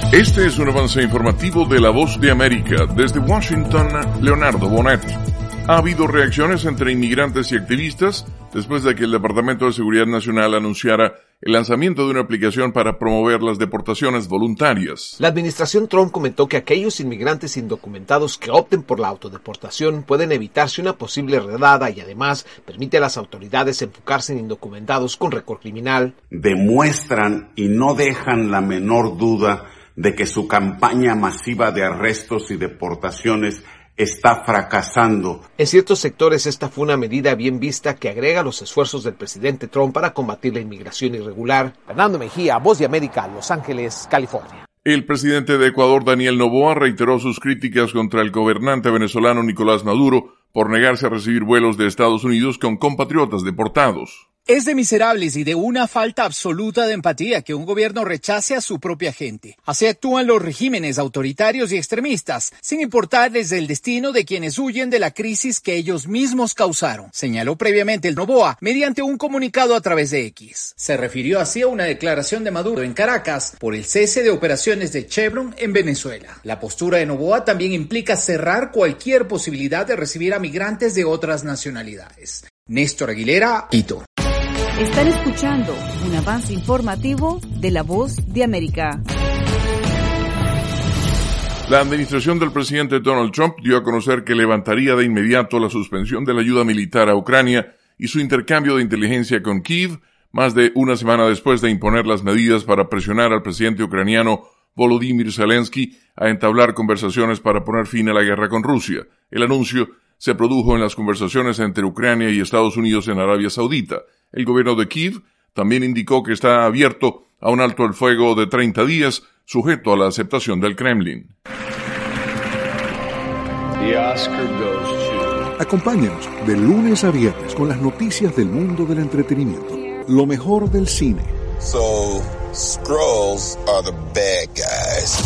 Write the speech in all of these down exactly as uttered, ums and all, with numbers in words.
Este es un avance informativo de La Voz de América. Desde Washington, Leonardo Bonet. Ha habido reacciones entre inmigrantes y activistas después de que el Departamento de Seguridad Nacional anunciara el lanzamiento de una aplicación para promover las deportaciones voluntarias. La administración Trump comentó que aquellos inmigrantes indocumentados que opten por la autodeportación pueden evitarse una posible redada y además permite a las autoridades enfocarse en indocumentados con récord criminal. Demuestran y no dejan la menor duda de que su campaña masiva de arrestos y deportaciones está fracasando. En ciertos sectores esta fue una medida bien vista que agrega los esfuerzos del presidente Trump para combatir la inmigración irregular. Fernando Mejía, Voz de América, Los Ángeles, California. El presidente de Ecuador, Daniel Noboa, reiteró sus críticas contra el gobernante venezolano Nicolás Maduro por negarse a recibir vuelos de Estados Unidos con compatriotas deportados. Es de miserables y de una falta absoluta de empatía que un gobierno rechace a su propia gente. Así actúan los regímenes autoritarios y extremistas, sin importarles el destino de quienes huyen de la crisis que ellos mismos causaron, señaló previamente el Noboa mediante un comunicado a través de X. Se refirió así a una declaración de Maduro en Caracas por el cese de operaciones de Chevron en Venezuela. La postura de Noboa también implica cerrar cualquier posibilidad de recibir a migrantes de otras nacionalidades. Néstor Aguilera, Quito. Están escuchando un avance informativo de La Voz de América. La administración del presidente Donald Trump dio a conocer que levantaría de inmediato la suspensión de la ayuda militar a Ucrania y su intercambio de inteligencia con Kiev, más de una semana después de imponer las medidas para presionar al presidente ucraniano Volodymyr Zelensky a entablar conversaciones para poner fin a la guerra con Rusia. El anuncio se produjo en las conversaciones entre Ucrania y Estados Unidos en Arabia Saudita. El gobierno de Kiev también indicó que está abierto a un alto el fuego de treinta días, sujeto a la aceptación del Kremlin. Acompáñanos de lunes a viernes con las noticias del mundo del entretenimiento, lo mejor del cine. So, Skrulls are the bad guys.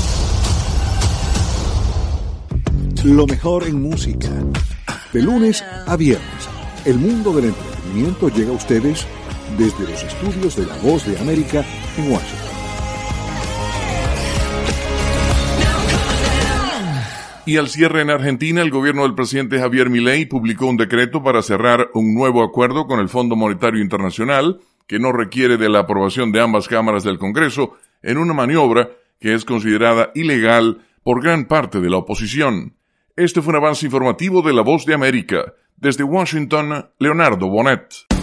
Lo mejor en música. De lunes a viernes, el mundo del entretenimiento llega a ustedes desde los estudios de La Voz de América en Washington. Y al cierre en Argentina, el gobierno del presidente Javier Milei publicó un decreto para cerrar un nuevo acuerdo con el Fondo Monetario Internacional, que no requiere de la aprobación de ambas cámaras del Congreso, en una maniobra que es considerada ilegal por gran parte de la oposición. Este fue un avance informativo de La Voz de América. Desde Washington, Leonardo Bonet.